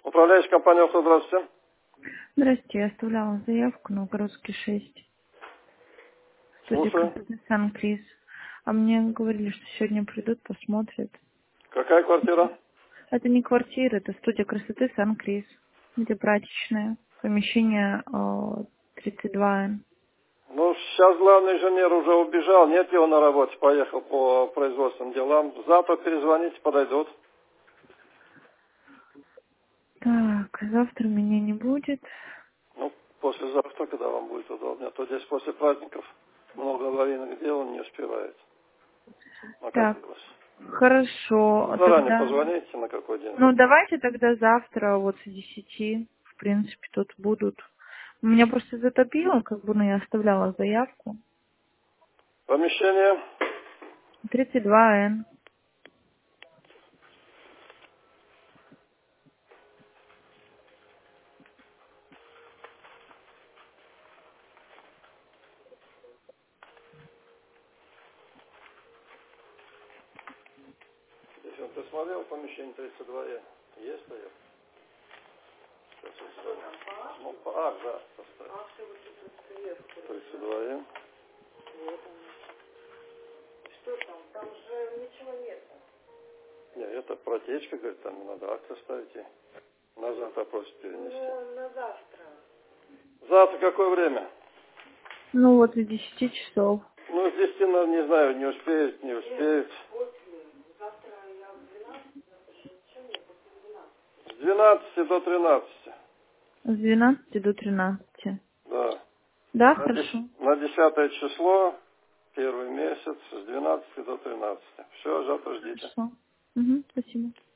Управляющая компания «Авто», здравствуйте. Здравствуйте, я оставляла заявку на Новгородский 6. Студия Слушаю. красоты Сан-Крис. А мне говорили, что сегодня придут, посмотрят. Какая квартира? Это не квартира, это студия красоты Сан-Крис. Где прачечная. Помещение 32Н. Ну, сейчас главный инженер уже убежал, нет его на работе, поехал по производственным делам. Завтра перезвоните, подойдут. Так, завтра меня не будет. Ну, послезавтра, когда вам будет удобнее. А то здесь после праздников много аварийных дел, он не успевает. Так, Накопилось. хорошо. Заранее Тогда... позвоните, на какой день. Ну, давайте тогда завтра вот с 10. В принципе, тут будут. Меня просто затопило, как бы, но я оставляла заявку. Помещение. 32Н. Если он посмотрел, помещение 32Е. Есть стоит? Сейчас я звоню. Ну, да, поставь. 32Е. Нет, это протечка, говорит, там надо акт оставить. И на завтра просит перенести. Ну, на завтра. Завтра какое время? Ну вот с 10 часов. Ну, здесь, не знаю, не успеет, не успеет. С 12 до 13. С 12 до 13. Да. Да, На хорошо. на 10 число, первый месяц, с 12 до 13. Все, завтра ждите. Хорошо. Угу, спасибо.